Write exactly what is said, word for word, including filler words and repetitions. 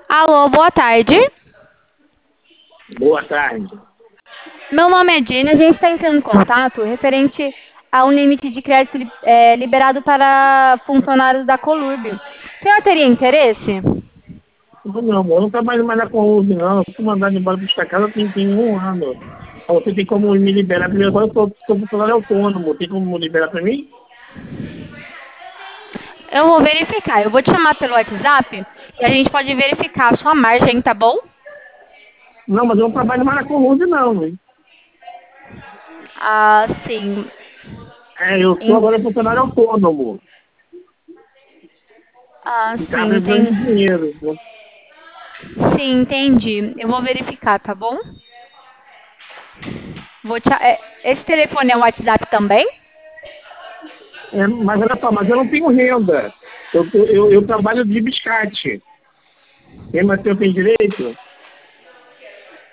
Alô, boa tarde. Boa tarde. Meu nome é Jenny, a gente está entrando em contato referente a um limite de crédito li- é, liberado para funcionários da Colurb. O senhor teria interesse? Não, meu amor, eu não trabalho mais na Colômbia, não. Eu fui mandado embora para esta casa tem, tem um ano. Você tem como me liberar primeiro? Agora eu sou, sou funcionário autônomo. Tem como me liberar para mim? Eu vou verificar. Eu vou te chamar pelo WhatsApp e a gente pode verificar a sua margem, tá bom? Não, mas eu não trabalho mais na Colômbia, não. Hein? Ah, sim. É, eu sou En- agora funcionário autônomo. Ah, E tá sim, precisando de entendi. dinheiro. Né? Sim, entendi. Eu vou verificar, tá bom? Vou te... é, Esse telefone é o WhatsApp também? É, mas olha só, mas eu não tenho renda. Eu, tô- eu, eu trabalho de biscate. Tem, mas eu tenho direito?